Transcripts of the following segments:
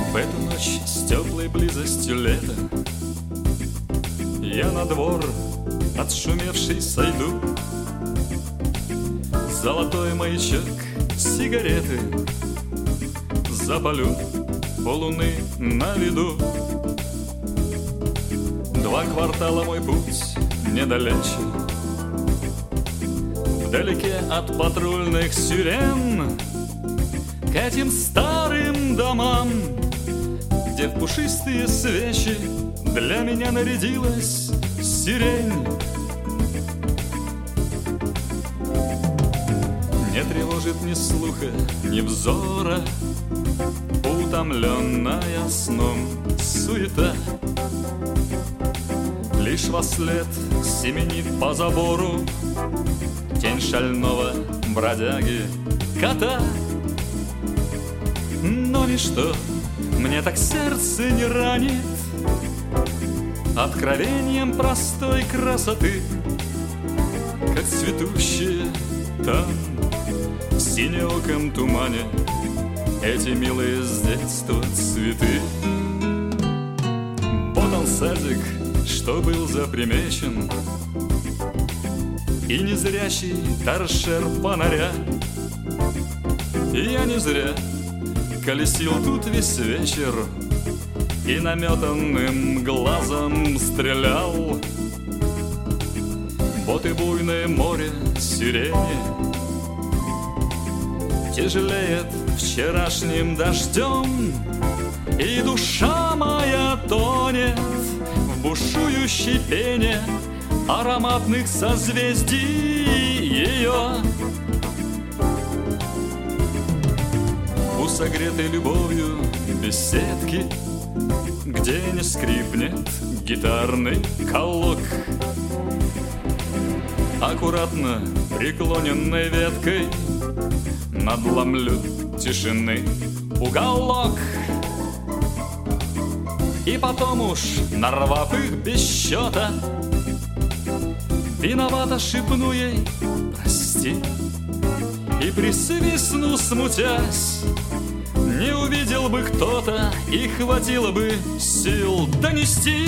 В эту ночь с теплой близостью лета я на двор отшумевший сойду. Золотой маячок, сигареты запалю, поллуны на виду. 2 квартала мой путь недалече, вдалеке от патрульных сирен, к этим старым домам, где в пушистые свечи для меня нарядилась сирень. Не тревожит ни слуха, ни взора утомленная сном суета. Лишь вослед семенит по забору тень шального бродяги кота. Но ничто мне так сердце не ранит откровением простой красоты, как цветущие там в синеоком тумане эти милые с детства цветы. Вот он садик, что был запримечен, и незрячий торшер фонаря. И я не зря колесил тут весь вечер и наметанным глазом стрелял. Вот и буйное море сирени тяжелеет вчерашним дождем, и душа моя тонет в бушующей пене ароматных созвездий ее. У согретой любовью беседки, где не скрипнет гитарный колок, аккуратно преклоненной веткой надломлю тишины уголок. И потом уж, нарвав их без счета, виновато шепну ей прости, и присвистну, смутясь. Не увидел бы кто-то, и хватило бы сил донести.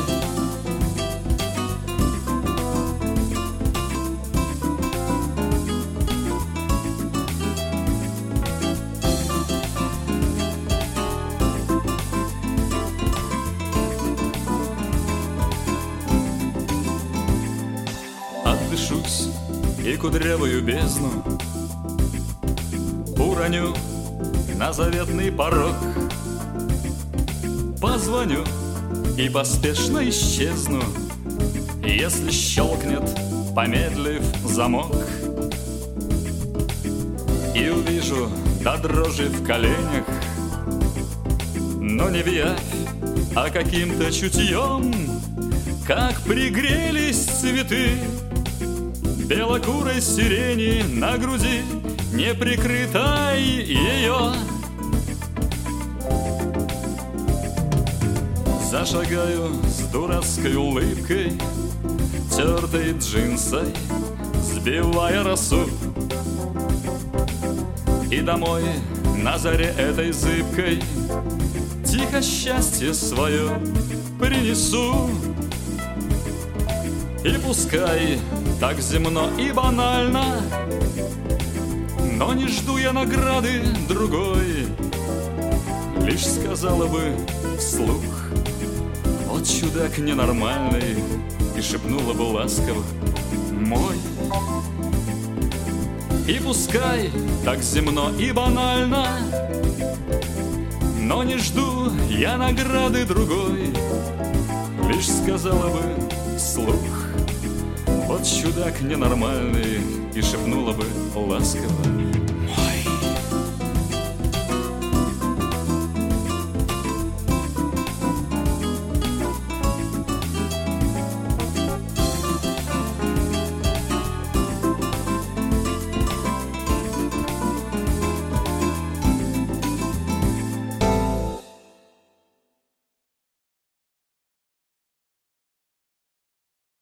Отдышусь и кудрявую бездну уроню на заветный порог. Позвоню и поспешно исчезну, если щелкнет, помедлив, замок. И увижу до дрожи в коленях, но не в явь, а каким-то чутьем, как пригрелись цветы белокурой сирени на груди, не прикрытой ее. Зашагаю с дурацкой улыбкой, тертой джинсой, сбивая росу, и домой на заре этой зыбкой тихо счастье свое принесу. И пускай так земно и банально, но не жду я награды другой, лишь сказала бы вслух: вот чудак ненормальный, и шепнула бы ласково: мой. И пускай так земно и банально, но не жду я награды другой, лишь сказала бы вслух: вот чудак ненормальный, и шепнула бы ласково: